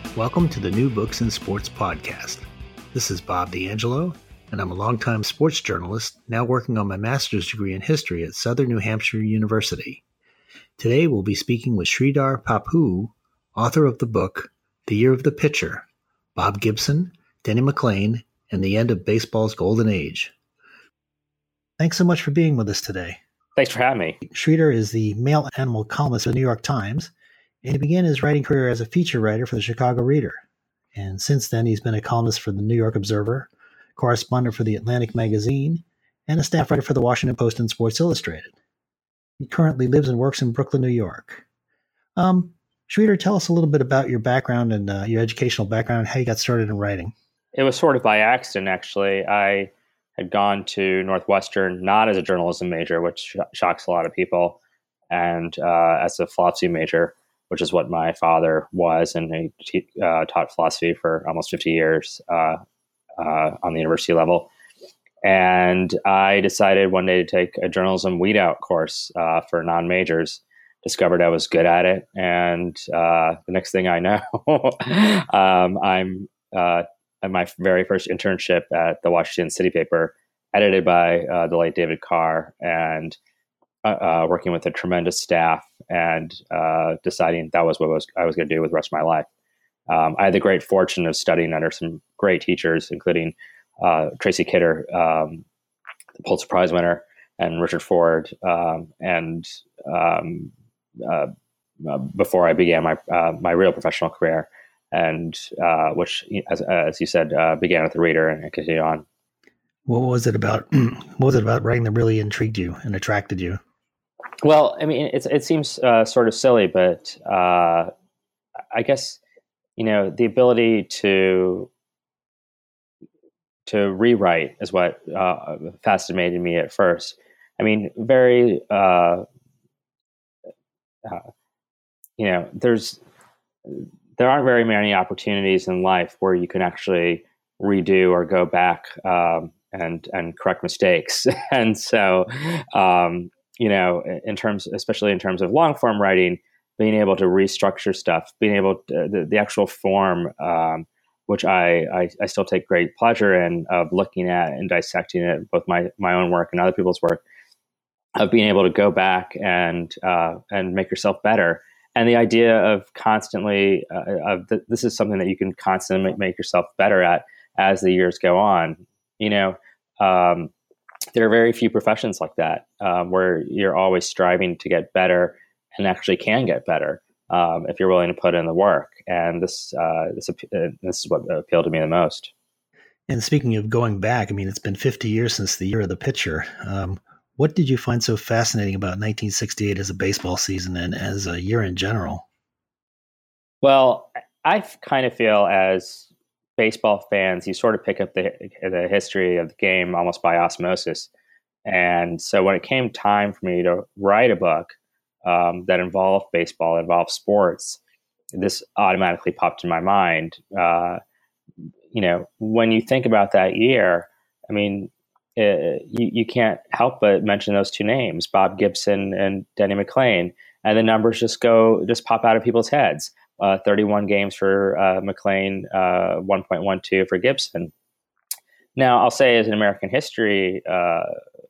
Welcome to the New Books in Sports podcast. This is Bob D'Angelo, and I'm a longtime sports journalist now working on my master's degree in history at Southern New Hampshire University. Today we'll be speaking with Sridhar Pappu, author of the book The Year of the Pitcher, Bob Gibson, Denny McLain, and the End of Baseball's Golden Age. Thanks so much for being with us today. Thanks for having me. Sridhar is the male animal columnist of the New York Times, and he began his writing career as a feature writer for the Chicago Reader. And since then, he's been a columnist for the New York Observer, correspondent for the Atlantic Magazine, and a staff writer for the Washington Post and Sports Illustrated. He currently lives and works in Brooklyn, New York. Sridhar, tell us a little bit about your background and your educational background and how you got started in writing. It was sort of by accident, actually. I had gone to Northwestern not as a journalism major, which shocks a lot of people, and as a philosophy major, which is what my father was, and he taught philosophy for almost 50 years on the university level. And I decided one day to take a journalism weed-out course for non-majors, discovered I was good at it, and the next thing I know, I'm at my very first internship at the Washington City paper, edited by the late David Carr, and working with a tremendous staff, and deciding that was what I was going to do with the rest of my life. I had the great fortune of studying under some great teachers, including Tracy Kidder, the Pulitzer Prize winner, and Richard Ford, before I began my real professional career, and which, as you said, began at the Reader and continued on. What was it about writing that really intrigued you and attracted you? Well, I mean, it seems sort of silly, but I guess, the ability to rewrite is what fascinated me at first. I mean, there aren't very many opportunities in life where you can actually redo or go back and correct mistakes. And so, especially in terms of long form writing, being able to restructure stuff, being able to, the actual form, which I still take great pleasure in, of looking at and dissecting it, both my own work and other people's work, of being able to go back and make yourself better. And the idea of constantly, this is something that you can constantly make yourself better at as the years go on. There are very few professions like that, where you're always striving to get better and actually can get better if you're willing to put in the work. And this is what appealed to me the most. And speaking of going back, I mean, it's been 50 years since the Year of the Pitcher. What did you find so fascinating about 1968 as a baseball season and as a year in general? Well, I kind of feel as baseball fans, you sort of pick up the history of the game almost by osmosis. And so when it came time for me to write a book that involved baseball, involved sports, this automatically popped in my mind. When you think about that year, I mean, you can't help but mention those two names, Bob Gibson and Denny McLain, and the numbers just pop out of people's heads. 31 games for McLain, 1.12 for Gibson. Now, I'll say as an American history, I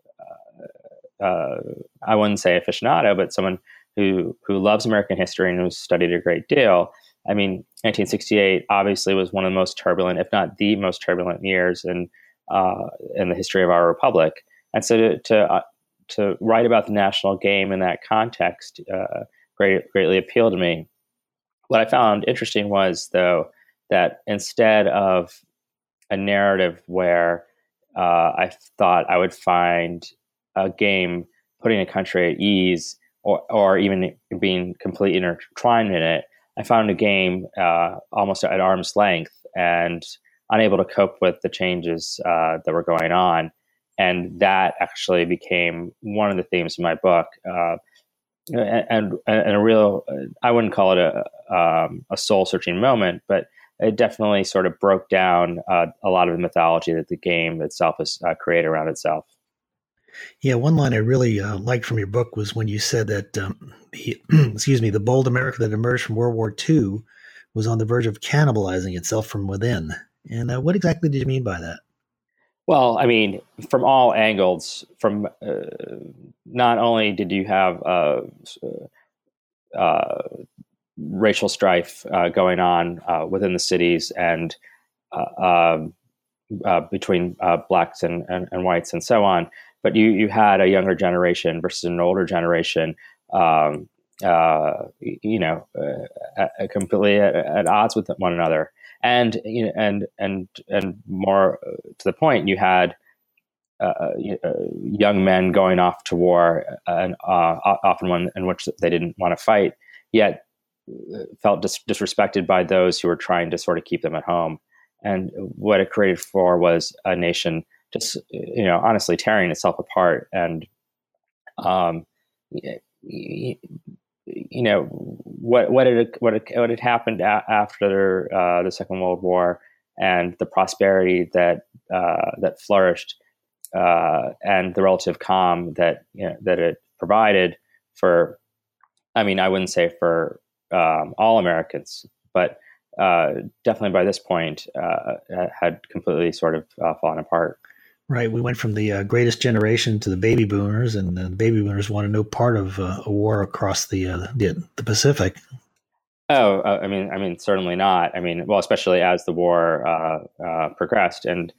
wouldn't say aficionado, but someone who loves American history and who's studied a great deal. I mean, 1968 obviously was one of the most turbulent, if not the most turbulent years in the history of our republic. And so to write about the national game in that context greatly appealed to me. What I found interesting was, though, that instead of a narrative where I thought I would find a game putting a country at ease or even being completely intertwined in it, I found a game almost at arm's length and unable to cope with the changes that were going on. And that actually became one of the themes of my book. And a real, I wouldn't call it a soul-searching moment, but it definitely sort of broke down a lot of the mythology that the game itself has created around itself. Yeah, one line I really liked from your book was when you said that the bold America that emerged from World War II was on the verge of cannibalizing itself from within. And what exactly did you mean by that? Well, I mean, from all angles, from not only did you have racial strife going on within the cities and between blacks and whites and so on, but you had a younger generation versus an older generation, completely at odds with one another. And and more to the point, you had young men going off to war, and often one in which they didn't want to fight, yet felt disrespected by those who were trying to sort of keep them at home. And what it created for was a nation just, honestly tearing itself apart. And, what had happened after the Second World War and the prosperity that flourished, and the relative calm that it provided for, I mean, I wouldn't say for all Americans, but definitely by this point had completely sort of fallen apart. Right. We went from the greatest generation to the baby boomers, and the baby boomers wanted no part of a war across the Pacific. Oh, I mean, certainly not. I mean, well, especially as the war progressed, and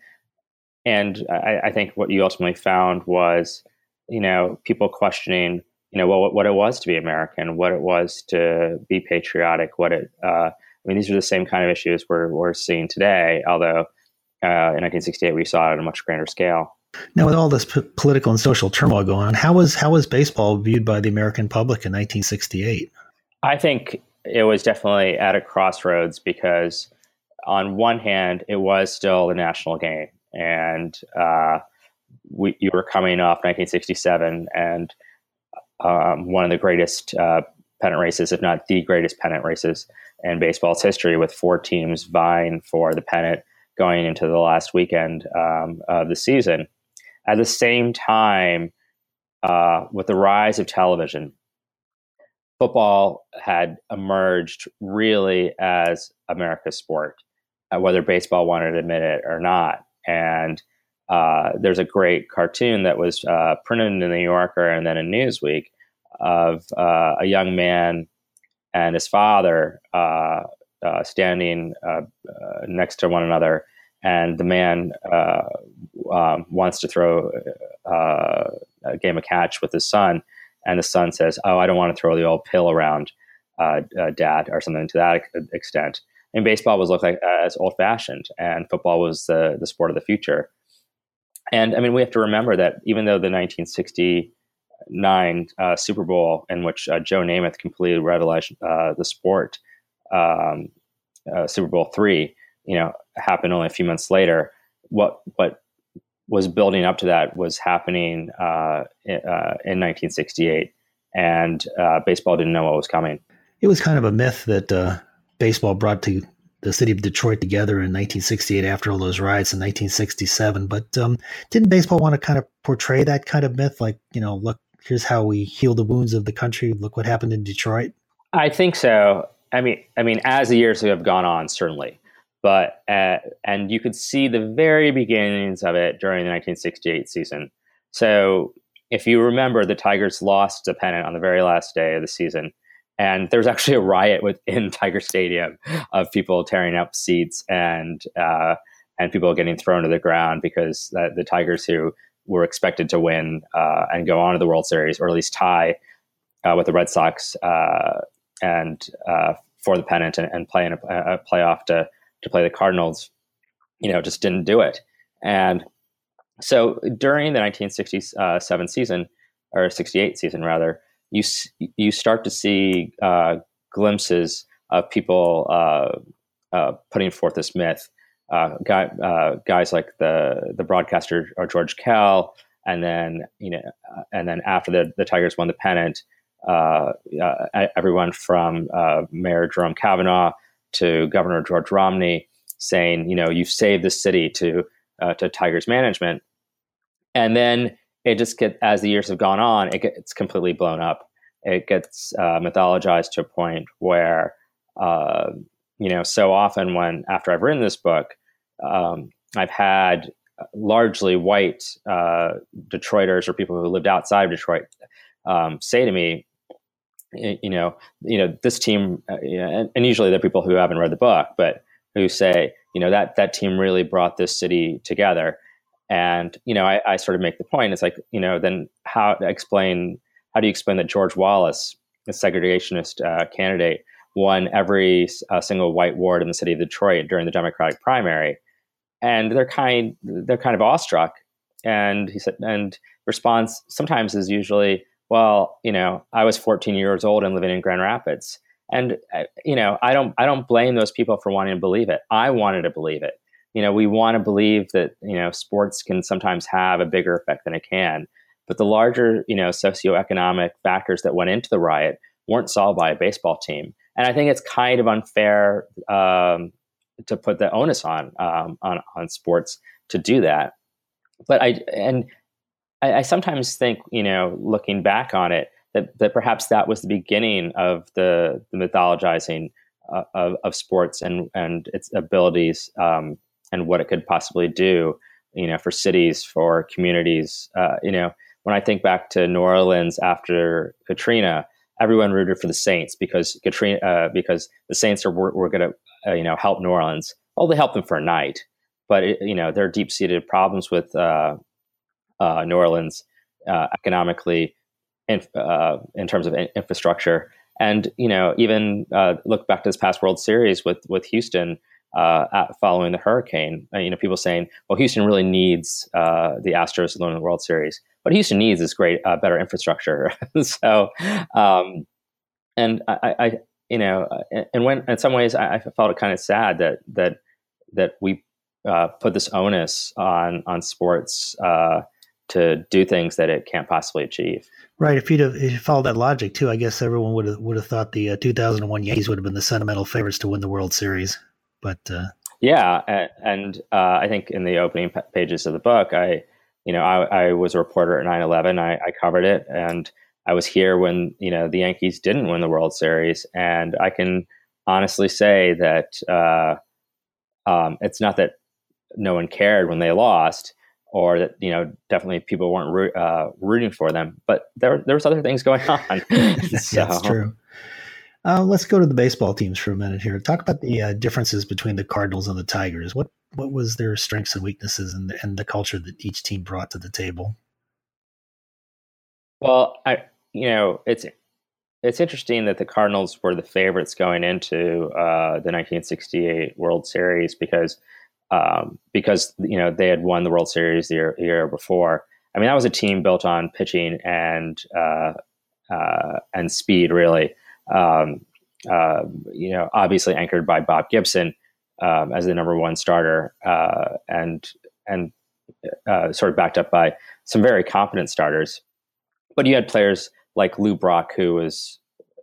I think what you ultimately found was, people questioning, what it was to be American, what it was to be patriotic, I mean, these are the same kind of issues we're seeing today, although in 1968 we saw it on a much grander scale. Now, with all this political and social turmoil going on, how was baseball viewed by the American public in 1968? I think it was definitely at a crossroads because, on one hand, it was still the national game, and you were coming off 1967 and one of the greatest pennant races, if not the greatest pennant races in baseball's history, with 4 teams vying for the pennant going into the last weekend of the season. At the same time, with the rise of television, football had emerged really as America's sport, whether baseball wanted to admit it or not. And there's a great cartoon that was printed in the New Yorker and then in Newsweek of a young man and his father standing next to one another, and the man wants to throw a game of catch with his son, and the son says, "Oh, I don't want to throw the old pill around, Dad," or something to that extent. And baseball was looked like as old-fashioned, and football was the sport of the future. And I mean, we have to remember that even though the 1969 Super Bowl, in which Joe Namath completely revolutionized the sport, Super Bowl III, happened only a few months later, what was building up to that was happening in 1968, and baseball didn't know what was coming. It was kind of a myth that baseball brought to the city of Detroit together in 1968 after all those riots in 1967. But didn't baseball want to kind of portray that kind of myth? Like, look, here's how we heal the wounds of the country. Look what happened in Detroit. I think so. I mean, as the years have gone on, certainly. But and you could see the very beginnings of it during the 1968 season. So if you remember, the Tigers lost the pennant on the very last day of the season. And there was actually a riot within Tiger Stadium of people tearing up seats and people getting thrown to the ground because the Tigers, who were expected to win and go on to the World Series, or at least tie with the Red Sox and for the pennant and play in a playoff to play the Cardinals, just didn't do it. And so during the 1967 season, or 68 season rather, you start to see glimpses of people putting forth this myth. Guys like the broadcaster George Kell, and then after the Tigers won the pennant, everyone from Mayor Jerome Kavanaugh to Governor George Romney saying, you've saved the city to Tigers management, and then it just gets, as the years have gone on, it gets completely blown up. It gets mythologized to a point where so often after I've written this book, I've had largely white Detroiters or people who lived outside of Detroit say to me, this team, and usually they're people who haven't read the book, but who say, that team really brought this city together. And, I sort of make the point, it's like, then how do you explain that George Wallace, a segregationist candidate, won every single white ward in the city of Detroit during the Democratic primary? And they're kind of awestruck. And he said, and response sometimes is usually, well, I was 14 years old and living in Grand Rapids. And, I don't blame those people for wanting to believe it. I wanted to believe it. We want to believe that, sports can sometimes have a bigger effect than it can. But the larger, socioeconomic factors that went into the riot weren't solved by a baseball team. And I think it's kind of unfair to put the onus on sports to do that. But I sometimes think, looking back on it, that perhaps that was the beginning of the mythologizing of sports and its abilities and what it could possibly do, for cities, for communities. When I think back to New Orleans after Katrina, everyone rooted for the Saints because the Saints were going to help New Orleans. Well, they helped them for a night, but there are deep-seated problems with New Orleans economically, in terms of infrastructure, and even look back to this past World Series with Houston following the hurricane. People saying, well, Houston really needs the Astros to win the World Series. What Houston needs is better infrastructure. So, and I and when in some ways I felt it kind of sad that we put this onus on sports to do things that it can't possibly achieve. Right. If you followed that logic too, I guess everyone would have thought the 2001 Yankees would have been the sentimental favorites to win the World Series. But yeah, and I think in the opening pages of the book, I was a reporter at 9/11. I covered it, and I was here when the Yankees didn't win the World Series, and I can honestly say that it's not that no one cared when they lost, or that definitely people weren't rooting for them, but there was other things going on. So. That's true. Let's go to the baseball teams for a minute here. Talk about the differences between the Cardinals and the Tigers. What was their strengths and weaknesses and the culture that each team brought to the table? Well, it's interesting that the Cardinals were the favorites going into the 1968 World Series because they had won the World Series the year before. I mean, that was a team built on pitching and speed, really. Obviously anchored by Bob Gibson as the number one starter, and sort of backed up by some very competent starters. But you had players like Lou Brock, who was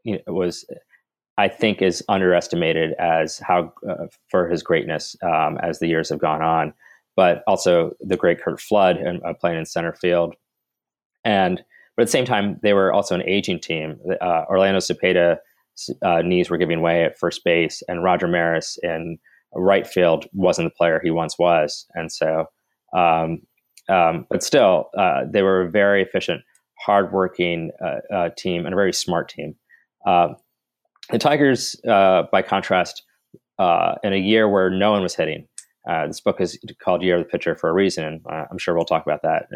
I think is underestimated as how for his greatness as the years have gone on. But also the great Curt Flood playing in center field, but at the same time, they were also an aging team. Orlando Cepeda knees were giving way at first base, and Roger Maris in right field wasn't the player he once was. And so, but still, they were a very efficient, hardworking team and a very smart team. The Tigers, by contrast, in a year where no one was hitting, this book is called Year of the Pitcher for a reason. I'm sure we'll talk about that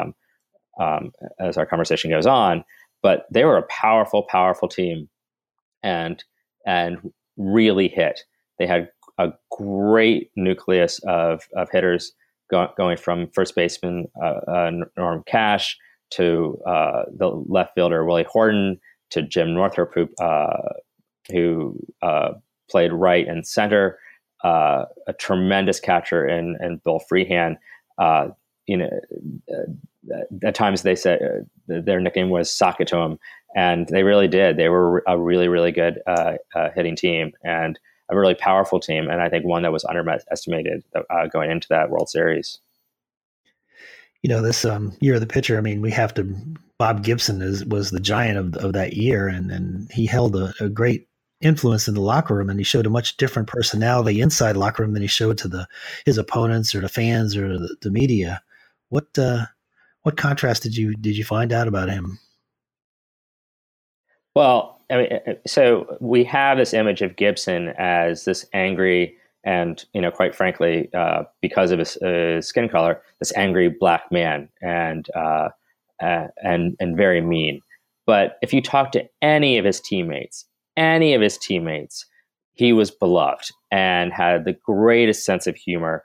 as our conversation goes on, but they were a powerful team and really hit. They had a great nucleus of hitters going from first baseman Norm Cash to the left fielder Willie Horton to Jim Northrup, who played right and center, a tremendous catcher in Bill Freehan. At times they said their nickname was "Sock It to 'em," and they really did. They were a really, really good hitting team and a really powerful team, and I think one that was underestimated going into that World Series. This Year of the Pitcher, I mean, we have to. Bob Gibson was the giant of that year, and he held a great influence in the locker room, and he showed a much different personality inside the locker room than he showed to his opponents or the fans or the media. What contrast did you find out about him? Well, I mean, so we have this image of Gibson as this angry and, quite frankly, because of his skin color, this angry black man and very mean. But if you talk to any of his teammates, he was beloved and had the greatest sense of humor.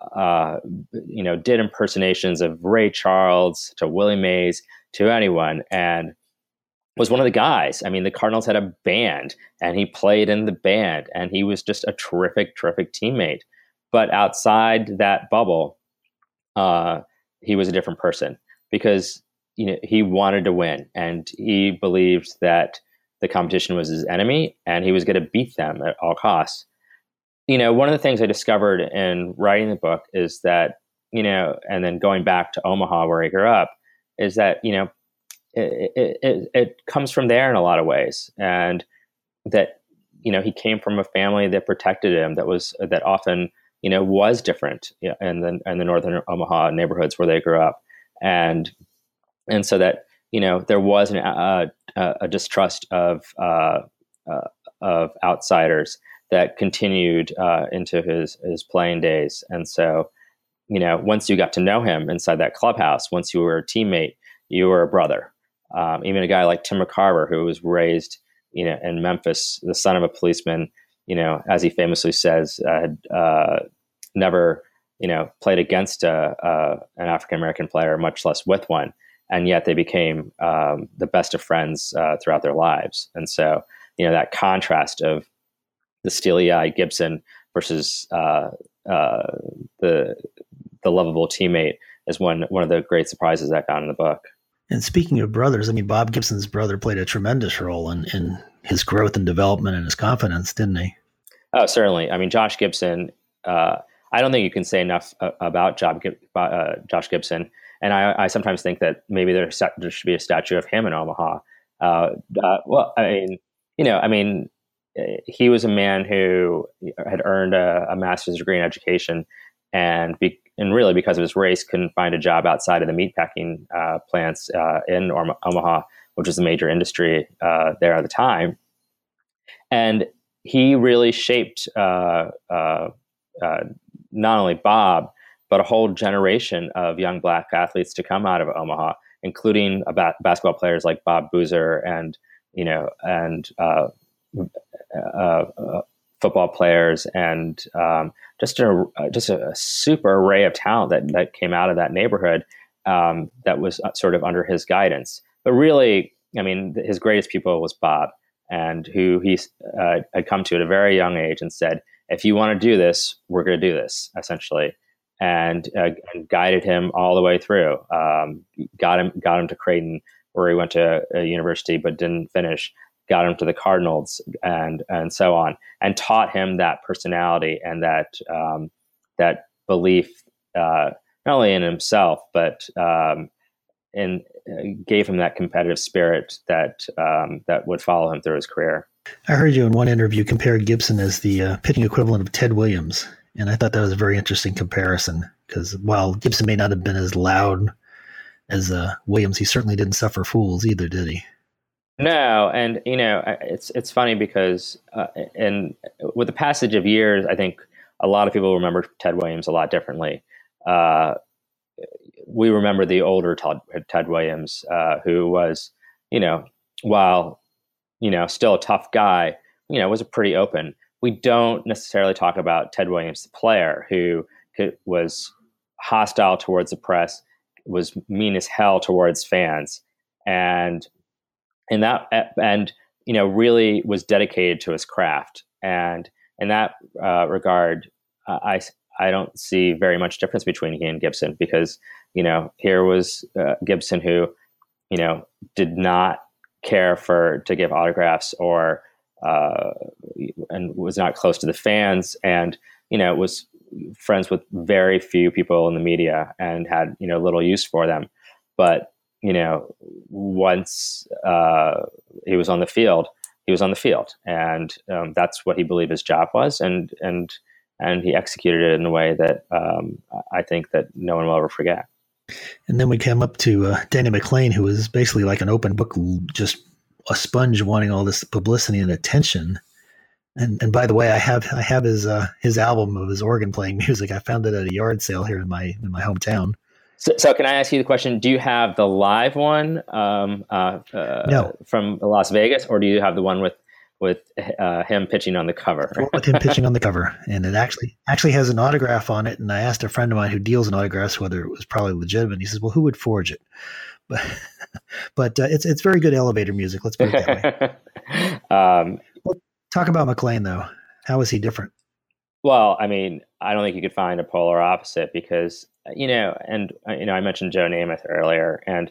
Did impersonations of Ray Charles to Willie Mays to anyone, and was one of the guys. I mean, the Cardinals had a band, and he played in the band, and he was just a terrific teammate. But outside that bubble, he was a different person because he wanted to win, and he believed that the competition was his enemy, and he was going to beat them at all costs. One of the things I discovered in writing the book is that, and then going back to Omaha where he grew up, is that, it comes from there in a lot of ways. And that, he came from a family that protected him, that often, was different in the northern Omaha neighborhoods where they grew up. And so that, there was a distrust of outsiders that continued into his playing days. And so, once you got to know him inside that clubhouse, once you were a teammate, you were a brother. Even a guy like Tim McCarver, who was raised, in Memphis, the son of a policeman, as he famously says, had never, played against an African-American player, much less with one. And yet they became the best of friends throughout their lives. And so, that contrast of the steely-eyed Gibson versus the lovable teammate is one of the great surprises I found in the book. And speaking of brothers, I mean, Bob Gibson's brother played a tremendous role in his growth and development and his confidence, didn't he? Oh, certainly. I mean, Josh Gibson, I don't think you can say enough about Josh Gibson. And I sometimes think that maybe there should be a statue of him in Omaha. Well, I mean, he was a man who had earned a master's degree in education, and really because of his race, couldn't find a job outside of the meatpacking plants in Omaha, which was a major industry there at the time. And he really shaped not only Bob, but a whole generation of young Black athletes to come out of Omaha, including basketball players like Bob Boozer and football players, and just a super array of talent that came out of that neighborhood that was sort of under his guidance. But really, I mean, his greatest pupil was Bob, and who he had come to at a very young age and said, "If you want to do this, we're going to do this," essentially, and guided him all the way through. Got him to Creighton, where he went to a university but didn't finish. Got him to the Cardinals, and so on, and taught him that personality and that belief, not only in himself, but gave him that competitive spirit that would follow him through his career. I heard you in one interview compare Gibson as the pitching equivalent of Ted Williams, and I thought that was a very interesting comparison because while Gibson may not have been as loud as Williams, he certainly didn't suffer fools either, did he? No, and it's funny because with the passage of years, I think a lot of people remember Ted Williams a lot differently. We remember the older Ted Williams, who was, while still a tough guy, was a pretty open. We don't necessarily talk about Ted Williams, the player, who was hostile towards the press, was mean as hell towards fans, and really was dedicated to his craft. And in that regard, I don't see very much difference between he and Gibson, because, here was Gibson who, did not care to give autographs or, and was not close to the fans, and, was friends with very few people in the media and had, little use for them. But, once he was on the field, he was on the field, and that's what he believed his job was, and he executed it in a way that I think that no one will ever forget. And then we came up to Danny McLean, who was basically like an open book, just a sponge wanting all this publicity and attention. And by the way, I have his album of his organ playing music. I found it at a yard sale here in my hometown. So can I ask you the question? Do you have the live one No. from Las Vegas, or do you have the one with him pitching on the cover? With him pitching on the cover, and it actually has an autograph on it. And I asked a friend of mine who deals in autographs whether it was probably legitimate. He says, "Well, who would forge it?" But it's very good elevator music. Let's put it that way. Well, talk about McLean though. How is he different? Well, I mean, I don't think you could find a polar opposite because I mentioned Joe Namath earlier, and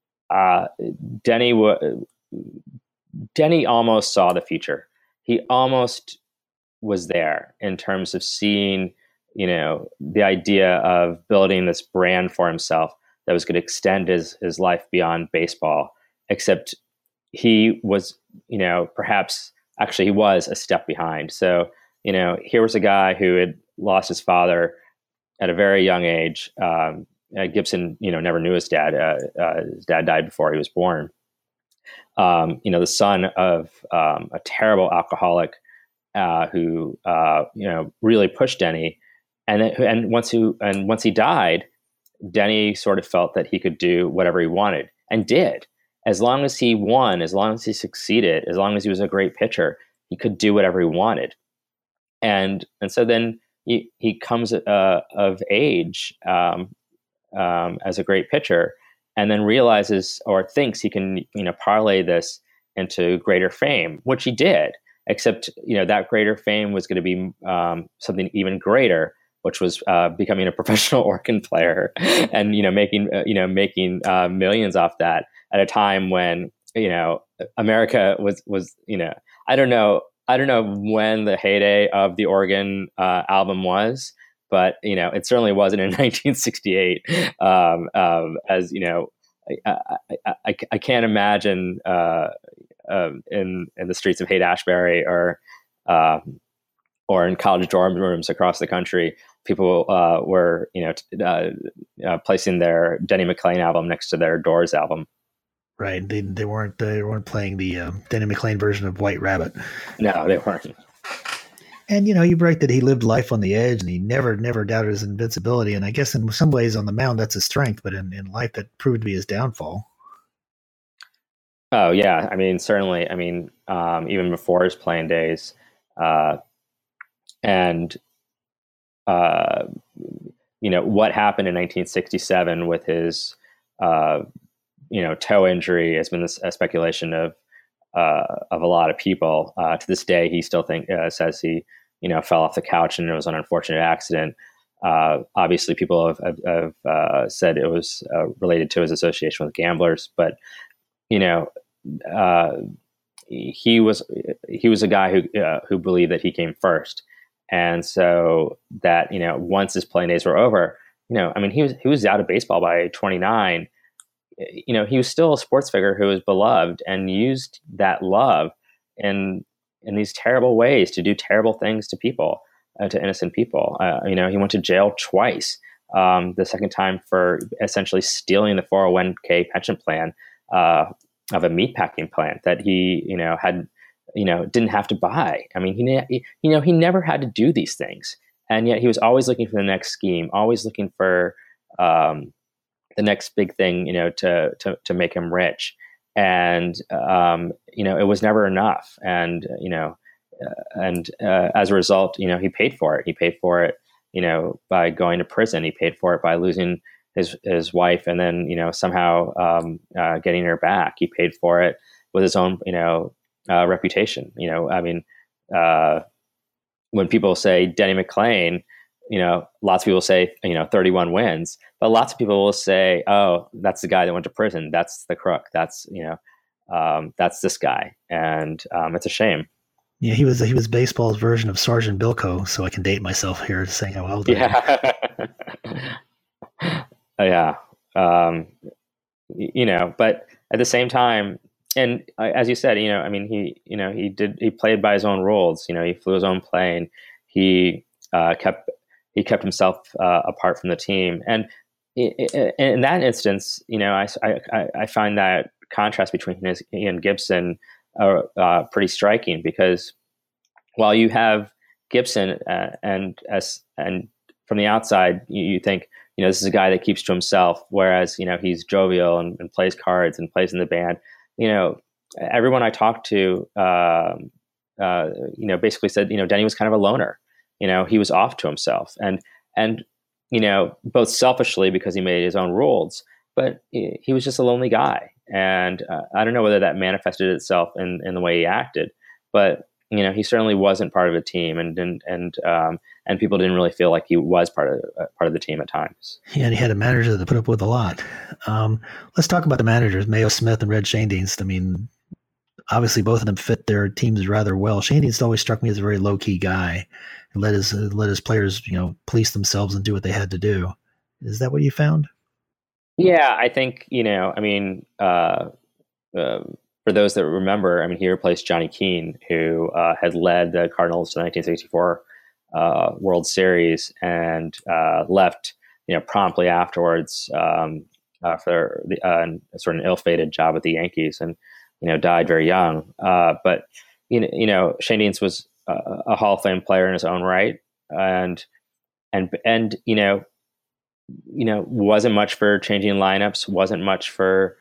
Denny almost saw the future. He almost was there in terms of seeing, the idea of building this brand for himself that was going to extend his life beyond baseball, except he was, perhaps actually he was a step behind. So, here was a guy who had lost his father at a very young age. Gibson, never knew his dad. His dad died before he was born. The son of a terrible alcoholic who really pushed Denny, and once he died, Denny sort of felt that he could do whatever he wanted and did. As long as he won, as long as he succeeded, as long as he was a great pitcher, he could do whatever he wanted. And so then he comes of age as a great pitcher, and then realizes or thinks he can, parlay this into greater fame, which he did. Except, that greater fame was going to be something even greater, which was becoming a professional organ player and making millions off that at a time when America was I don't know when the heyday of the organ album was, but it certainly wasn't in 1968. As I can't imagine in the streets of Haight-Ashbury or in college dorm rooms across the country, people were placing their Denny McLean album next to their Doors album. Right. They weren't playing the Denny McLean version of White Rabbit. No, they weren't. And you write that he lived life on the edge, and he never doubted his invincibility. And I guess in some ways on the mound that's his strength, but in life that proved to be his downfall. Oh yeah, I mean certainly. I mean even before his playing days, and what happened in 1967 with his toe injury has been a speculation of a lot of people. To this day, he still says he fell off the couch and it was an unfortunate accident. Obviously, people have said it was related to his association with gamblers, but he was a guy who believed that he came first, and so that once his playing days were over, he was out of baseball by 29. He was still a sports figure who was beloved and used that love in these terrible ways to do terrible things to people, to innocent people. He went to jail twice. The second time for essentially stealing the 401k pension plan of a meatpacking plant that he, had, didn't have to buy. I mean, he never had to do these things, and yet he was always looking for the next scheme, always looking for the next big thing, to make him rich. And, it was never enough. And, as a result, he paid for it. He paid for it, by going to prison. He paid for it by losing his wife and then, somehow getting her back. He paid for it with his own, reputation. When people say Denny McLean, lots of people say, 31 wins, but lots of people will say, oh, that's the guy that went to prison. That's the crook. That's this guy. And it's a shame. Yeah, he was baseball's version of Sergeant Bilko. So I can date myself here saying how old I am. Yeah. But at the same time, as you said, I mean, he played by his own rules. He flew his own plane. He kept himself apart from the team. And in that instance, I find that contrast between he and Gibson pretty striking, because while you have Gibson and from the outside, you think, this is a guy that keeps to himself, whereas, he's jovial and plays cards and plays in the band. Everyone I talked to, basically said, Denny was kind of a loner. He was off to himself, and both selfishly because he made his own rules, but he was just a lonely guy. And I don't know whether that manifested itself in the way he acted, but he certainly wasn't part of a team, and people didn't really feel like he was part of the team at times. Yeah, and he had a manager that put up with a lot. Let's talk about the managers, Mayo Smith and Red Schoendienst. I mean, obviously both of them fit their teams rather well. Schoendienst always struck me as a very low key guy, and let his players, police themselves and do what they had to do. Is that what you found? Yeah, I think for those that remember, he replaced Johnny Keane, who had led the Cardinals to the 1964 World Series and left, promptly afterwards for sort of an ill-fated job with the Yankees, and died very young. But Schoendienst was a Hall of Fame player in his own right, and wasn't much for changing lineups, wasn't much for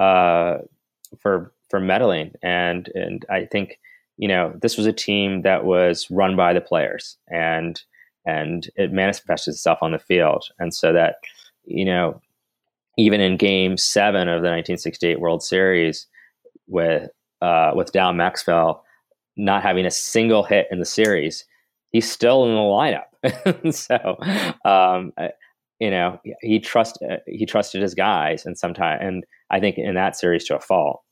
meddling, and I think this was a team that was run by the players, and it manifested itself on the field, and so that even in Game 7 of the 1968 World Series, with Dal Maxwell not having a single hit in the series, he's still in the lineup. So he trusted his guys, and I think in that series to a fault.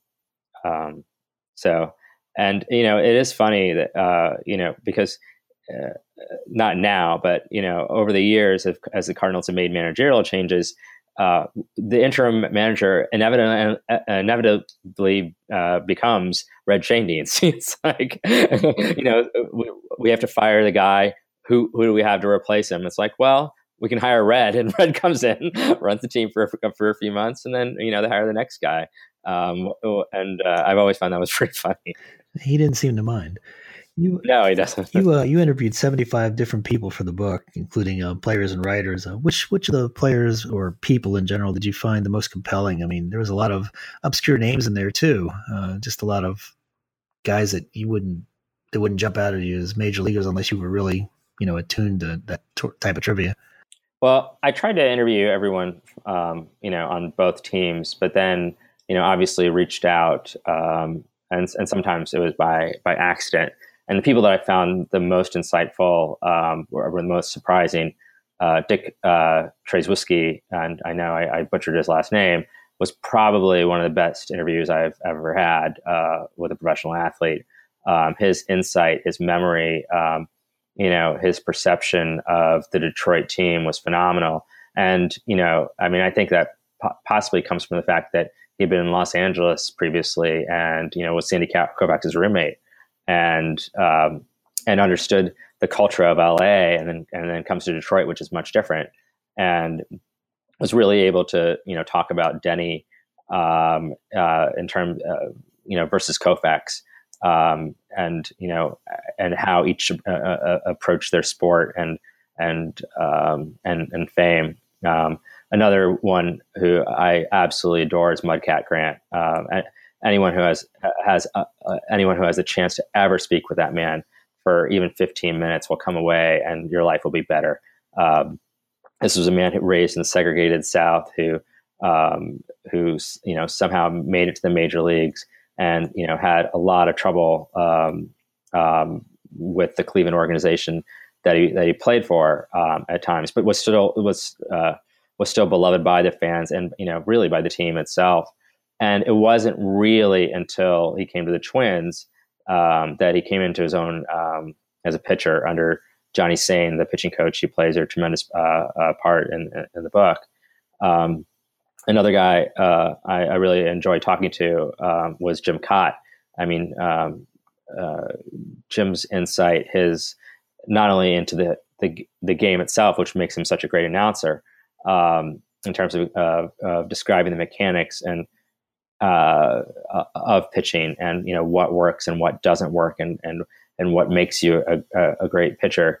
It is funny that because not now, but over the years, as the Cardinals have made managerial changes, the interim manager inevitably becomes Red Schoendienst. It's like we have to fire the guy. Who do we have to replace him? It's like, well, we can hire Red, and Red comes in, runs the team for a few months, and then they hire the next guy. I've always found that was pretty funny. He didn't seem to mind. No, he doesn't. You interviewed 75 different people for the book, including players and writers. Which of the players or people in general did you find the most compelling? I mean, there was a lot of obscure names in there too. Just a lot of guys that wouldn't jump out at you as major leaguers unless you were really attuned to that type of trivia. Well, I tried to interview everyone, on both teams, but then, obviously reached out, and sometimes it was by accident. And the people that I found the most insightful were the most surprising. Dick Trzewiski, and I know I butchered his last name, was probably one of the best interviews I've ever had with a professional athlete. His insight, his memory, his perception of the Detroit team was phenomenal. And, I think that possibly comes from the fact that he'd been in Los Angeles previously and, was Sandy Koufax's roommate, and understood the culture of LA, and then comes to Detroit, which is much different, and was really able to, talk about Denny in terms versus Koufax. And how each approached their sport and fame. Another one who I absolutely adore is Mudcat Grant. Anyone who has a chance to ever speak with that man for even 15 minutes will come away and your life will be better. This was a man who raised in the segregated South who somehow made it to the major leagues, and had a lot of trouble with the Cleveland organization that he played for at times, but was still beloved by the fans and really by the team itself. And it wasn't really until he came to the Twins that he came into his own as a pitcher under Johnny Sain, the pitching coach who plays a tremendous part in the book. Another guy I really enjoyed talking to was Jim Cott. I mean, Jim's insight, his not only into the game itself, which makes him such a great announcer, in terms of describing the mechanics and of pitching, and what works and what doesn't work, and what makes you a great pitcher.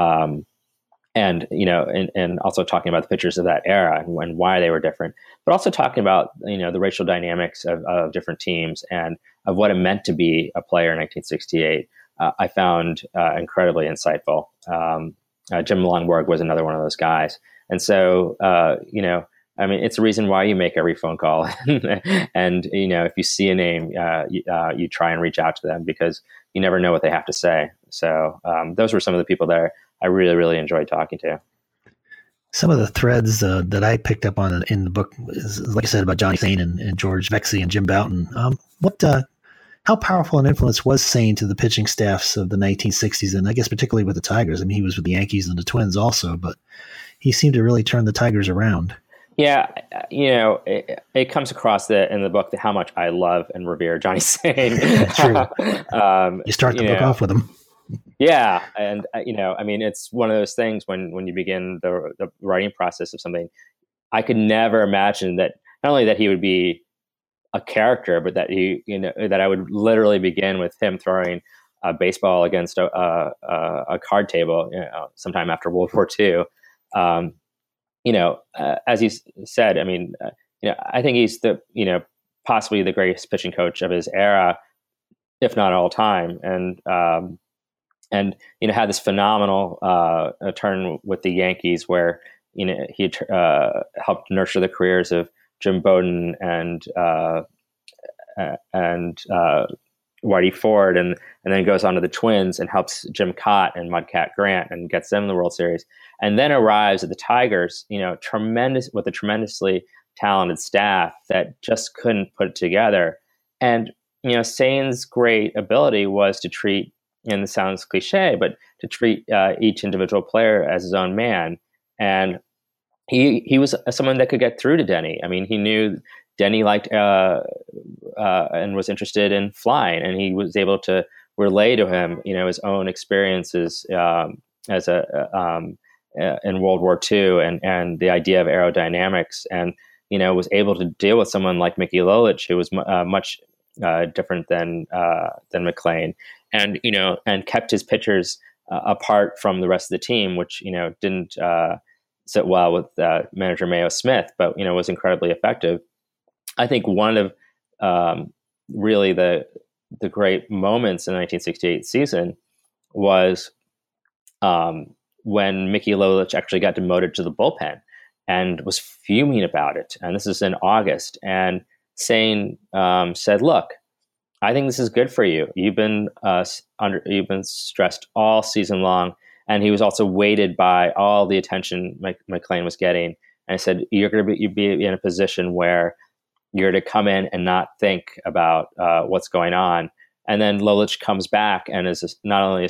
And also talking about the pitchers of that era and why they were different, but also talking about the racial dynamics of different teams and of what it meant to be a player in 1968. I found incredibly insightful. Jim Longborg was another one of those guys, and so I mean, it's a reason why you make every phone call, and if you see a name, you try and reach out to them, because you never know what they have to say. So those were some of the people that I really, really enjoyed talking to. Some of the threads that I picked up on in the book is, like I said, about Johnny Sain and George Vexey and Jim Bouton. How powerful an influence was Sain to the pitching staffs of the 1960s, and I guess particularly with the Tigers? I mean, he was with the Yankees and the Twins also, but he seemed to really turn the Tigers around. Yeah, it comes across in the book how much I love and revere Johnny Sain. True. You start the book off with him. Yeah, and I mean, it's one of those things when you begin the writing process of something, I could never imagine that not only that he would be a character, but that that I would literally begin with him throwing a baseball against a card table, sometime after World War II. As you said, I mean, I think he's possibly the greatest pitching coach of his era, if not all time, and had this phenomenal turn with the Yankees, where he helped nurture the careers of Jim Bowden and Whitey Ford, and then goes on to the Twins and helps Jim Cott and Mudcat Grant and gets them in the World Series, and then arrives at the Tigers, with a tremendously talented staff that just couldn't put it together. And Sain's great ability was to treat, and this sounds cliche, but to treat each individual player as his own man. And he was someone that could get through to Denny. I mean, he knew Denny liked and was interested in flying, and he was able to relay to him, his own experiences as in World War II and the idea of aerodynamics, and was able to deal with someone like Mickey Lolich, who was much different than McLean, and kept his pitchers apart from the rest of the team, which didn't sit well with manager Mayo Smith, but was incredibly effective. I think one of really the great moments in the 1968 season was when Mickey Lolich actually got demoted to the bullpen and was fuming about it. And this is in August. And Sain said, "Look, I think this is good for you. You've been stressed all season long." And he was also weighted by all the attention McLean was getting. And I said, "You're going to be in a position where you're to come in and not think about what's going on." And then Lolich comes back and is not only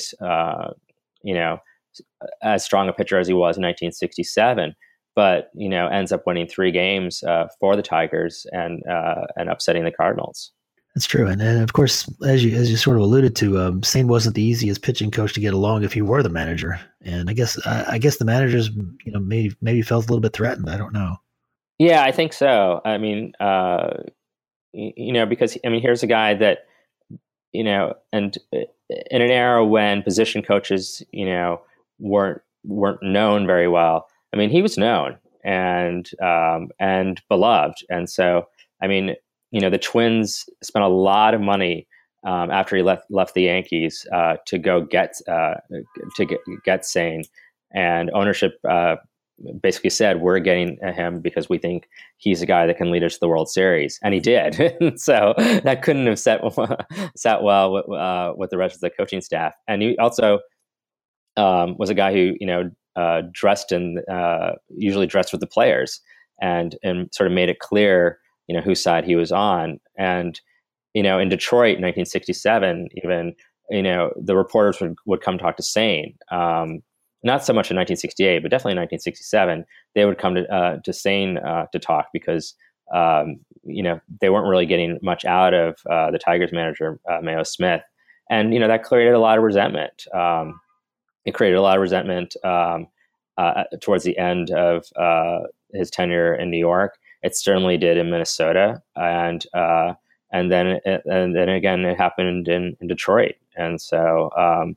as strong a pitcher as he was in 1967, but ends up winning 3 games for the Tigers and upsetting the Cardinals. That's true, and of course, as you sort of alluded to, Sain wasn't the easiest pitching coach to get along if he were the manager, and I guess the managers maybe felt a little bit threatened. I don't know. Yeah, I think so. I mean, because here's a guy that and in an era when position coaches weren't known very well. I mean, he was known and beloved, and so the Twins spent a lot of money after he left the Yankees to go get Sain, and ownership basically said, "We're getting him because we think he's a guy that can lead us to the World Series," and he did. So that couldn't have sat well with the rest of the coaching staff. And he also was a guy who usually dressed with the players and sort of made it clear whose side he was on. And in Detroit in 1967, even the reporters would come talk to Sain. Not so much in 1968, but definitely in 1967, they would come to Sain to talk, because they weren't really getting much out of the Tigers manager, Mayo Smith. And, that created a lot of resentment. It created a lot of resentment towards the end of his tenure in New York. It certainly did in Minnesota. And then again, it happened in Detroit. And so,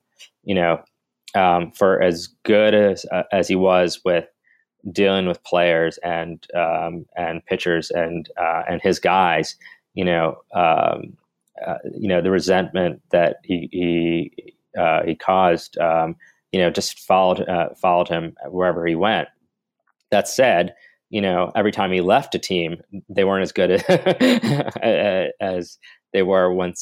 for as good as he was with dealing with players and pitchers and his guys, the resentment that he caused, just followed him wherever he went. That said, every time he left a team, they weren't as good as they were when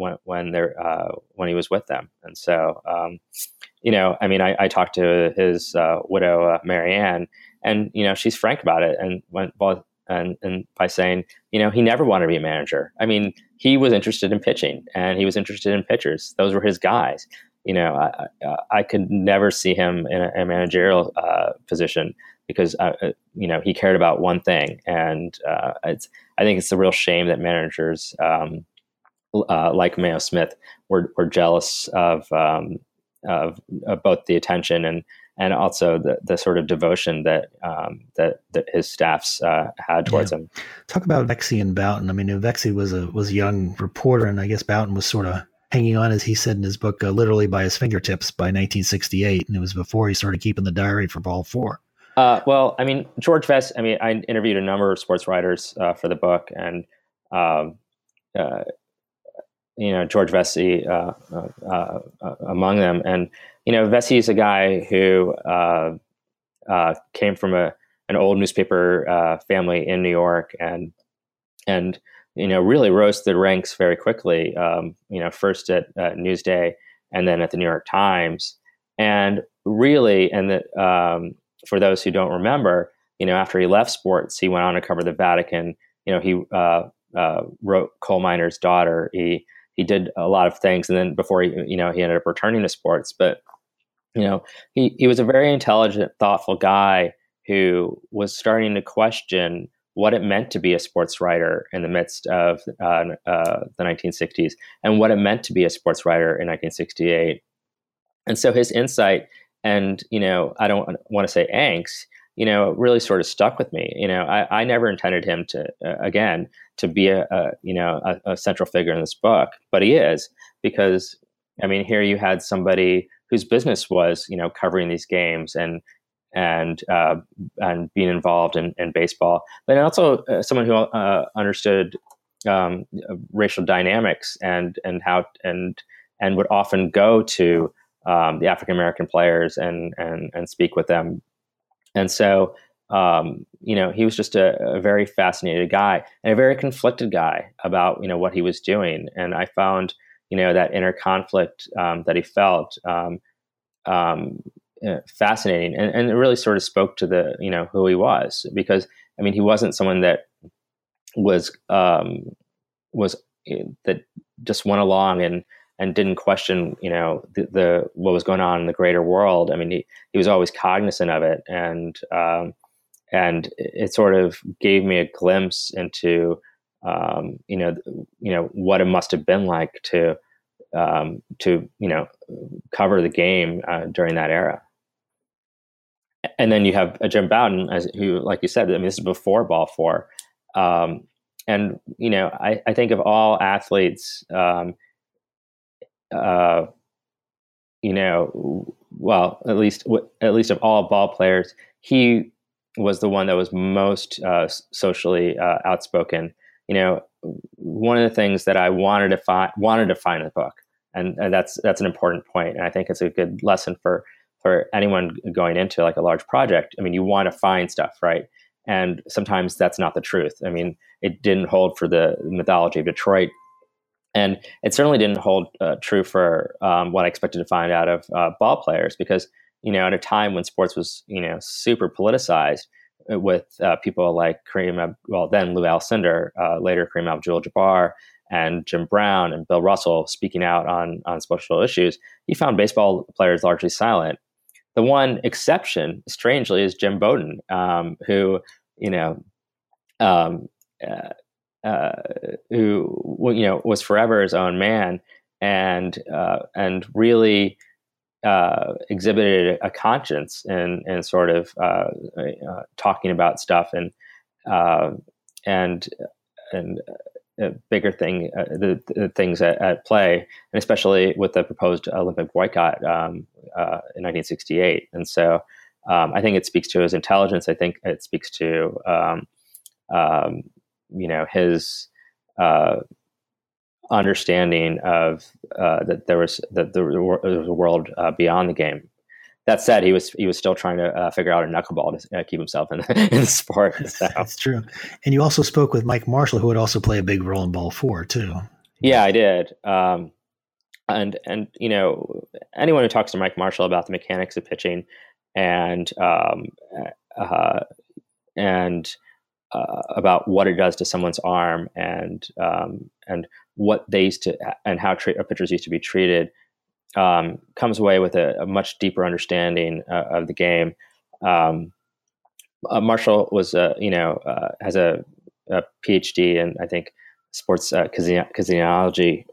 he was with them. And so, I talked to his widow, Marianne, and she's frank about it, and by saying, he never wanted to be a manager. I mean, he was interested in pitching, and he was interested in pitchers. Those were his guys. I could never see him in a managerial position because he cared about one thing, and I think it's a real shame that managers like Mayo Smith were jealous of both the attention and also the sort of devotion that his staffs had towards him. Talk about Vecsey and Boughton. I mean, Vecsey was a young reporter, and I guess Boughton was sort of hanging on, as he said in his book, literally by his fingertips by 1968, and it was before he started keeping the diary for Ball 4. Well, I mean, George Vecsey. I mean, I interviewed a number of sports writers for the book, and George Vecsey among them. And Vecsey is a guy who came from an old newspaper family in New York, and really rose through the ranks very quickly. First at Newsday, and then at the New York Times, and really, for those who don't remember, after he left sports, he went on to cover the Vatican. He wrote Coal Miner's Daughter. He did a lot of things, and then before he ended up returning to sports. But he was a very intelligent, thoughtful guy who was starting to question what it meant to be a sports writer in the midst of the 1960s, and what it meant to be a sports writer in 1968. And so his insight and, I don't want to say angst, really sort of stuck with me. I never intended him to be a central figure in this book, but he is, because, here you had somebody whose business was, covering these games and being involved in baseball, but also someone who understood racial dynamics and would often go to the African American players and speak with them. And so, he was just a very fascinated guy and a very conflicted guy about, what he was doing. And I found, that inner conflict that he felt fascinating, and it really sort of spoke to the, who he was, because, he wasn't someone that was that just went along and didn't question, the what was going on in the greater world. He was always cognizant of it, and it sort of gave me a glimpse into, what it must have been like to cover the game during that era. And then you have Jim Boughton, who, like you said, this is before Ball 4, and I think of all athletes. Well, at least of all ball players, he was the one that was most socially outspoken. One of the things that I wanted to find in the book, and that's an important point, and I think it's a good lesson for anyone going into like a large project. You want to find stuff, right? And sometimes that's not the truth. It didn't hold for the mythology of Detroit. And it certainly didn't hold true for what I expected to find out of ball players, because, at a time when sports was, super politicized, with people like then Lou Alcindor, later Kareem Abdul-Jabbar, and Jim Brown and Bill Russell speaking out on social issues, he found baseball players largely silent. The one exception, strangely, is Jim Bowden, who, who was forever his own man, and really exhibited a conscience and sort of talking about stuff and bigger the things at play, and especially with the proposed Olympic boycott in 1968. And so I think it speaks to his intelligence. I think it speaks to his understanding of that there was a world beyond the game. That said, he was still trying to figure out a knuckleball to keep himself in the sport. So. That's true. And you also spoke with Mike Marshall, who would also play a big role in Ball 4 too. Yeah, I did. And anyone who talks to Mike Marshall about the mechanics of pitching and about what it does to someone's arm and what they used to and how pitchers used to be treated, comes away with a much deeper understanding of the game. Marshall was, has a PhD in, I think, sports kinesiology,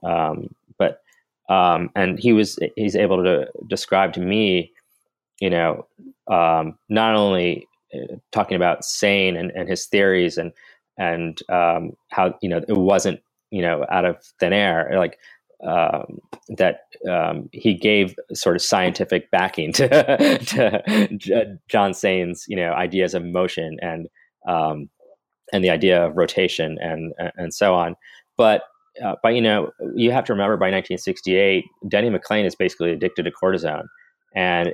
and he's able to describe to me, not only talking about Sane and his theories and how it wasn't out of thin air, like that he gave sort of scientific backing to John Sane's ideas of motion and the idea of rotation and so on. But you have to remember, by 1968, Denny McLain is basically addicted to cortisone. And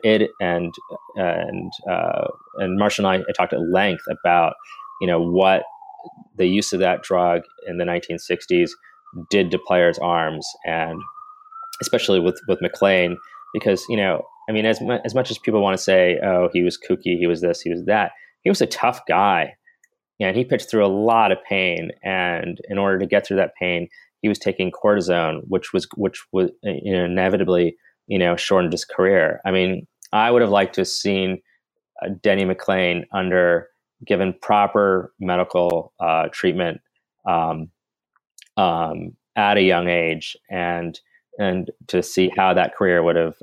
Marshall and I talked at length about what the use of that drug in the 1960s did to players' arms, and especially with McLain, because as much as people want to say, oh, he was kooky, he was this, he was that, he was a tough guy, and he pitched through a lot of pain, and in order to get through that pain, he was taking cortisone, which was inevitably shortened his career. I mean, I would have liked to have seen Denny McLain given proper medical treatment at a young age, and to see how that career would have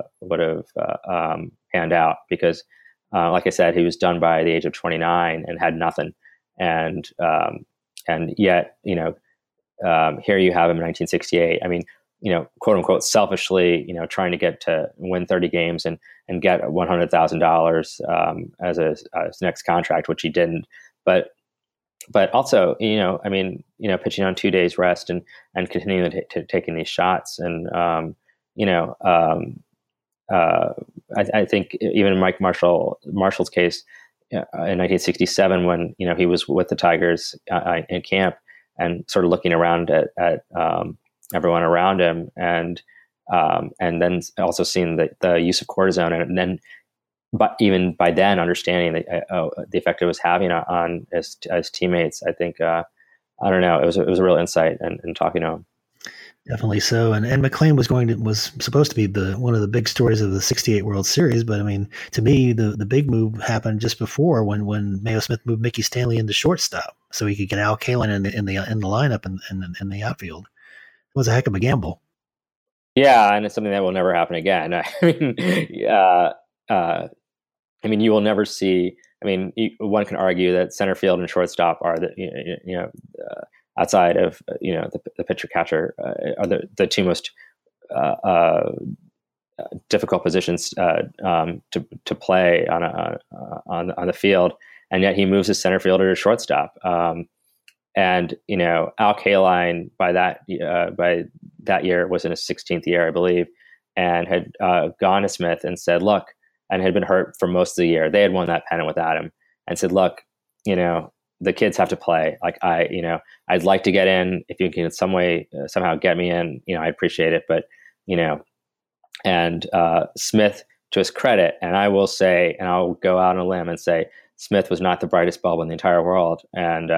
panned out. Because, like I said, he was done by the age of 29 and had nothing, and yet here you have him in 1968. I mean, quote unquote, selfishly, trying to get to win 30 games and get $100,000 as his next contract, which he didn't. But also, pitching on 2 days rest and continuing to taking these shots. And, I think even in Mike Marshall's case in 1967, when, he was with the Tigers in camp and sort of looking around at everyone around him, and then also seeing the use of cortisone, and then, but even by then understanding the effect it was having on his teammates. I think I don't know, it was a real insight in talking to him. Definitely so. And McLain was supposed to be one of the big stories of the 68 World Series. But I mean, to me, the big move happened just before when Mayo Smith moved Mickey Stanley into shortstop so he could get Al Kaline in the lineup in the outfield. It was a heck of a gamble. Yeah, and it's something that will never happen again. I mean, you will never see. I mean, one can argue that center field and shortstop are outside of the pitcher catcher are the two most difficult positions to play on the field, and yet he moves his center fielder to shortstop. And Al Kaline by that year was in his 16th year, I believe, and had gone to Smith and said, "Look," and had been hurt for most of the year. They had won that pennant without him, and said, "Look, the kids have to play. Like I'd like to get in. If you can in some way somehow get me in, I appreciate it. But and Smith, to his credit, and I will say, and I'll go out on a limb and say, Smith was not the brightest bulb in the entire world, and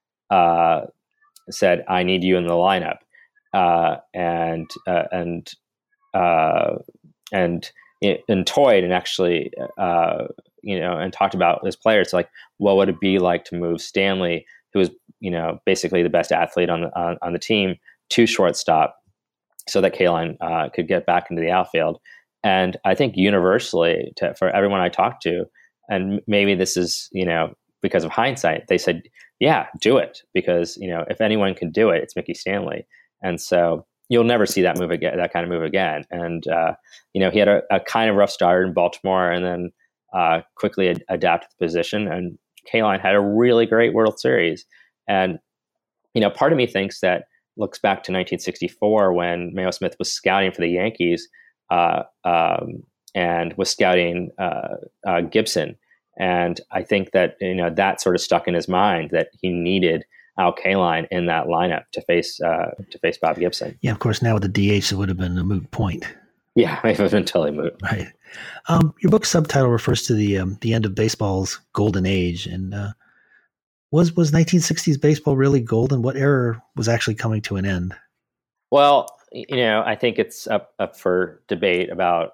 said, "I need you in the lineup," and toyed and actually and talked about his players, like, what would it be like to move Stanley, who was basically the best athlete on the team to shortstop, so that Kaline could get back into the outfield. And I think universally, for everyone I talked to, and maybe this is because of hindsight, they said, "Yeah, do it," because if anyone can do it, it's Mickey Stanley. And so you'll never see that move again, that kind of move again. And he had a kind of rough start in Baltimore, and then quickly adapted the position. And Kaline had a really great World Series. And part of me thinks that looks back to 1964 when Mayo Smith was scouting for the Yankees and was scouting Gibson. And I think that that sort of stuck in his mind that he needed Al Kaline in that lineup to face Bob Gibson. Yeah, of course. Now with the DH, it would have been a moot point. Yeah, it would have been totally moot. Right. Your book's subtitle refers to the end of baseball's golden age, and was 1960s baseball really golden? What era was actually coming to an end? Well, I think it's up for debate about.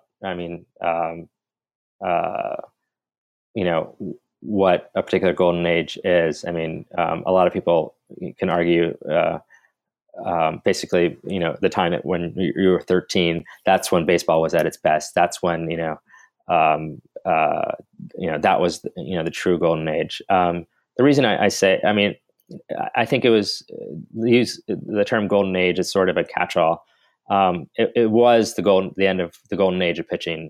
What a particular golden age is. A lot of people can argue. Basically, the time when you were 13, that's when baseball was at its best. That's when that was the true golden age. The reason I say, I think it was use the term golden age is sort of a catch-all. It was the end of the golden age of pitching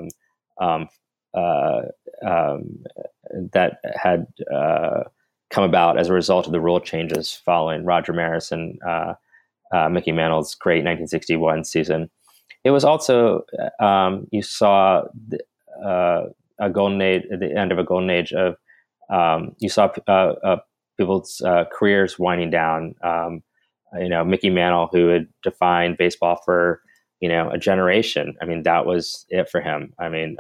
that had come about as a result of the rule changes following Roger Maris and Mickey Mantle's great 1961 season. It was also you saw a golden age, at the end of a golden age of you saw people's careers winding down. Mickey Mantle, who had defined baseball for a generation. That was it for him.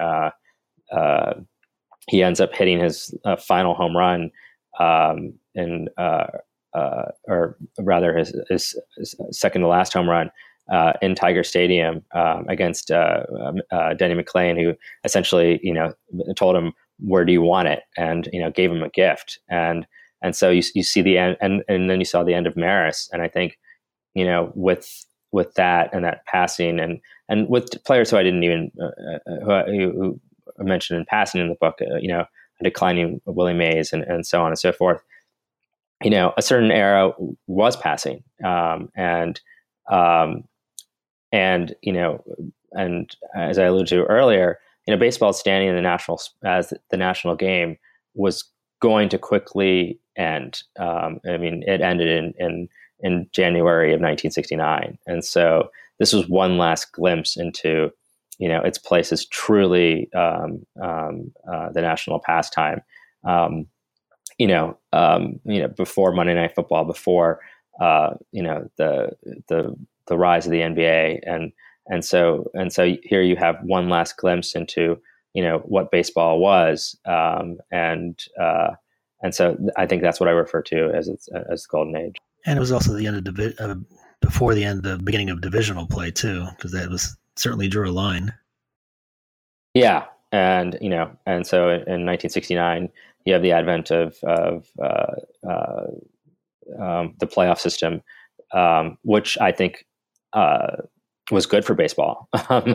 He ends up hitting his final home run, or rather his second to last home run in Tiger Stadium against Denny McLain, who essentially told him, "Where do you want it?" and gave him a gift. And so you see the end, and then you saw the end of Maris. And I think with that and that passing, and with players who I didn't even who I mentioned in passing in the book, a declining Willie Mays and so on and so forth. A certain era was passing, and as I alluded to earlier, baseball standing in as the national game was going to quickly end. It ended in January of 1969, and so this was one last glimpse into its place as truly the national pastime. Before Monday Night Football, before the rise of the NBA, and so here you have one last glimpse into what baseball was, and so I think that's what I refer to as the golden age. And it was also the end of before the beginning of divisional play too, because that was certainly drew a line. Yeah, and so in 1969, you have the advent of the playoff system, which I think was good for baseball.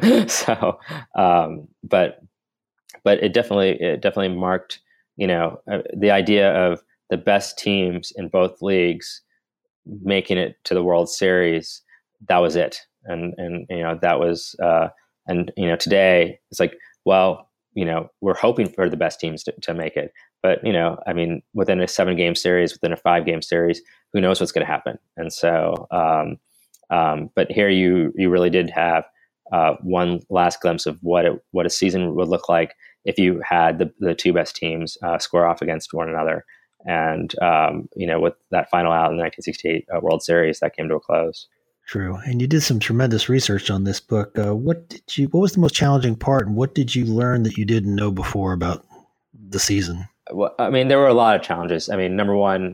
But it definitely marked the idea of the best teams in both leagues making it to the World Series. That was it, and that was today it's like, well, we're hoping for the best teams to make it. But, within a 7-game series, within a 5-game series, who knows what's going to happen? And so, but here you really did have one last glimpse of what a season would look like if you had the two best teams square off against one another. And, with that final out in the 1968 World Series, that came to a close. True. And you did some tremendous research on this book. What was the most challenging part, and what did you learn that you didn't know before about the season? Well, there were a lot of challenges. Number one,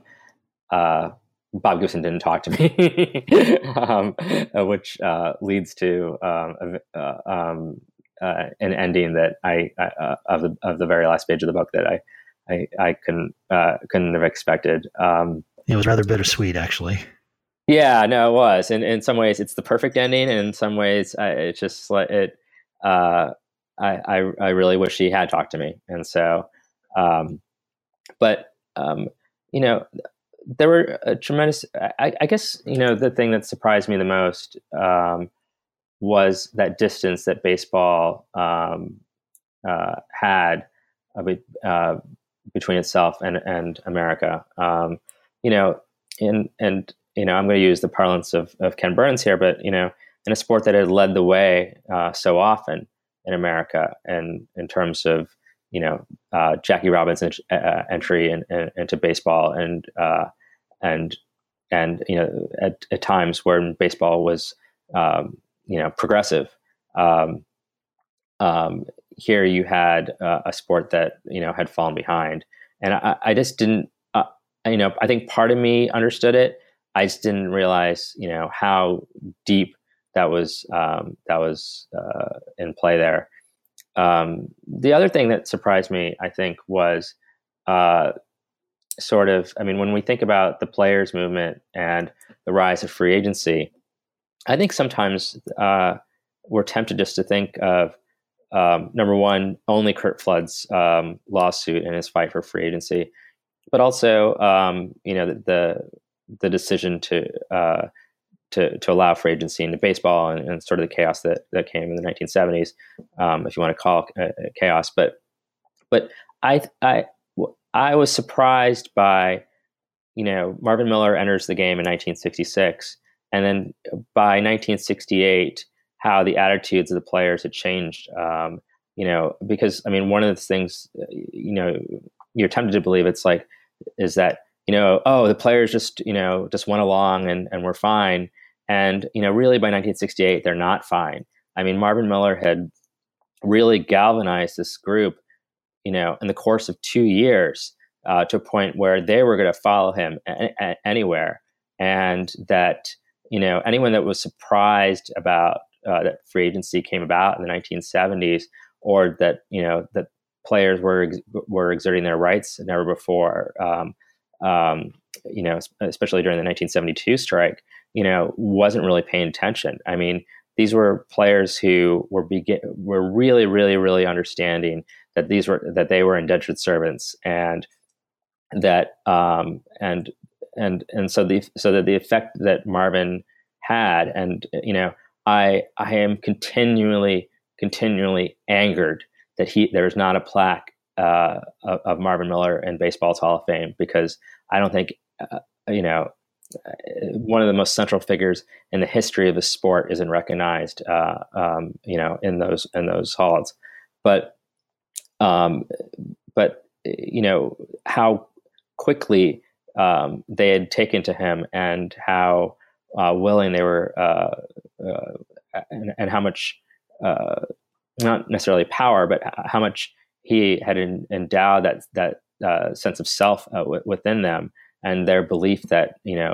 Bob Gibson didn't talk to me, which leads to an ending that of the very last page of the book that I couldn't have expected. It was rather bittersweet, actually. Yeah, no, it was. And in some ways, it's the perfect ending, and in some ways, it's just like it. I really wish he had talked to me, and so, um, but you know, there were a tremendous. I guess the thing that surprised me the most was that distance that baseball had uh, between itself and America. You know, and I'm going to use the parlance of Ken Burns here, but in a sport that had led the way so often in America, and in terms of Jackie Robinson's entry into baseball, and at times when baseball was progressive. Um, Here you had a sport that had fallen behind, and I just didn't. I think part of me understood it. I just didn't realize how deep that was in play there. The other thing that surprised me, I think, was when we think about the players movement and the rise of free agency, I think sometimes we're tempted just to think of number one, only Curt Flood's lawsuit and his fight for free agency, but also the decision to allow free agency into baseball, and sort of the chaos that came in the 1970s, if you want to call it chaos. But I was surprised by Marvin Miller enters the game in 1966, and then by 1968, how the attitudes of the players had changed. Because one of the things you're tempted to believe is that the players just went along and were fine, and really by 1968 they're not fine. Marvin Miller had really galvanized this group in the course of 2 years to a point where they were going to follow him anywhere, and that anyone that was surprised about that free agency came about in the 1970s, or that that players were exerting their rights never before, especially during the 1972 strike, wasn't really paying attention. These were players who were really, really, really understanding that they were indentured servants, and that so that the effect that Marvin had, and I am continually angered that there is not a plaque of Marvin Miller in baseball's Hall of Fame, because I don't think one of the most central figures in the history of the sport isn't recognized in those halls. But how quickly they had taken to him, and how willing they were, and how much, not necessarily power, but how much he had endowed that sense of self within them, and their belief that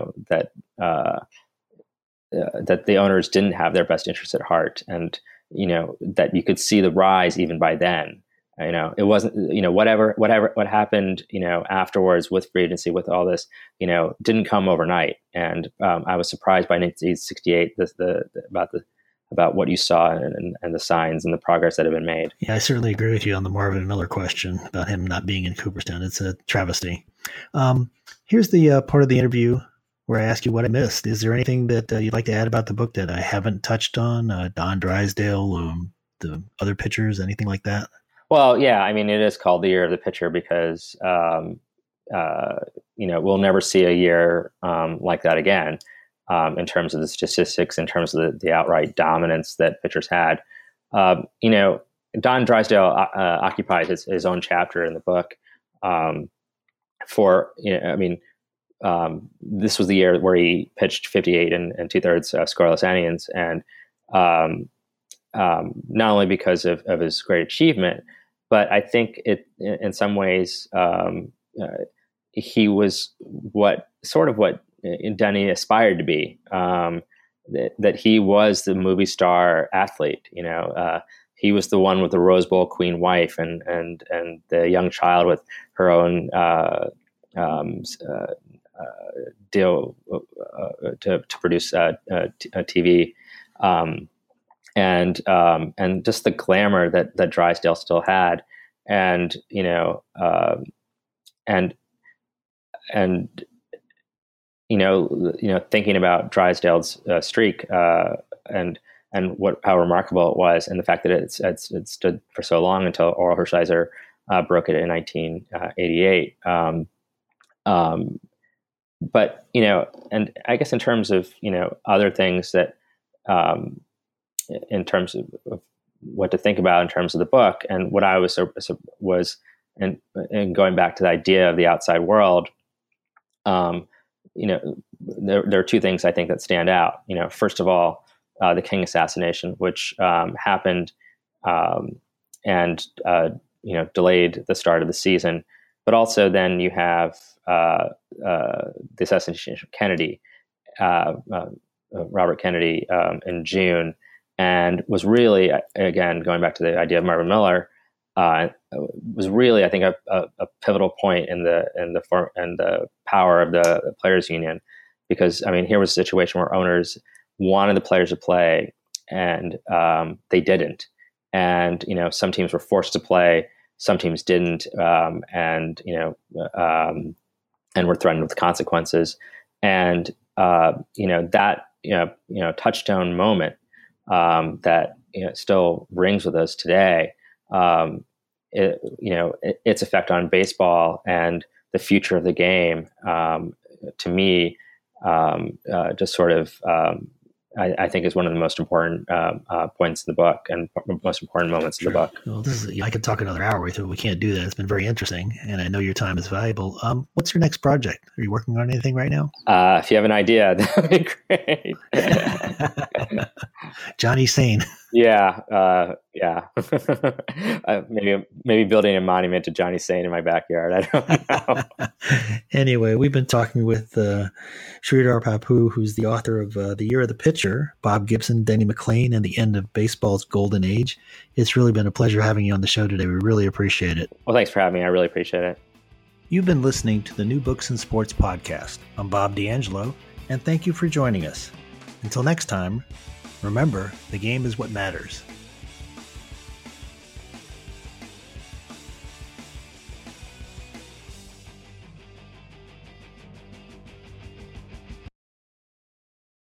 that the owners didn't have their best interests at heart, and that you could see the rise even by then. It wasn't, what happened, afterwards with free agency, with all this, didn't come overnight. And I was surprised by 1968 about what you saw, and the signs and the progress that had been made. Yeah, I certainly agree with you on the Marvin Miller question about him not being in Cooperstown. It's a travesty. Here's the part of the interview where I ask you what I missed. Is there anything that you'd like to add about the book that I haven't touched on? Don Drysdale, the other pitchers, anything like that? Well, yeah, it is called the Year of the Pitcher because, we'll never see a year like that again, in terms of the statistics, in terms of the outright dominance that pitchers had. Don Drysdale occupies his own chapter in the book. This was the year where he pitched 58 and 2/3 scoreless innings, and not only because of his great achievement, but I think it, in some ways, he was what Denny aspired to be. That he was the movie star athlete. He was the one with the Rose Bowl queen wife, and the young child with her own deal to produce TV, and just the glamour that Drysdale still had, and thinking about Drysdale's streak and how remarkable it was, and the fact that it stood for so long until Orel Hershiser broke it in 1988. But and I guess in terms of other things that in terms of what to think about in terms of the book, and what I was and going back to the idea of the outside world, there are two things I think that stand out. First of all, the King assassination, which happened and delayed the start of the season, but also then you have the assassination of Kennedy, Robert Kennedy, in June, and was really, again, going back to the idea of Marvin Miller, was really, I think, a pivotal point in the power of the players' union, because here was a situation where owners wanted the players to play, and they didn't, and some teams were forced to play, some teams didn't, and were threatened with consequences, and that touchstone moment that still rings with us today. Its effect on baseball and the future of the game, to me, just sort of, I think is one of the most important points in the book and most important moments in the book. Well, I could talk another hour with you. We can't do that. It's been very interesting, and I know your time is valuable. What's your next project? Are you working on anything right now? If you have an idea, that would be great. Johnny Sane. Yeah. Maybe building a monument to Johnny Sane in my backyard. I don't know. Anyway, we've been talking with Sridhar Pappu, who's the author of The Year of the Pitcher, Bob Gibson, Denny McLain, and the End of Baseball's Golden Age. It's really been a pleasure having you on the show today. We really appreciate it. Well, thanks for having me. I really appreciate it. You've been listening to the New Books in Sports podcast. I'm Bob D'Angelo, and thank you for joining us. Until next time, remember, the game is what matters.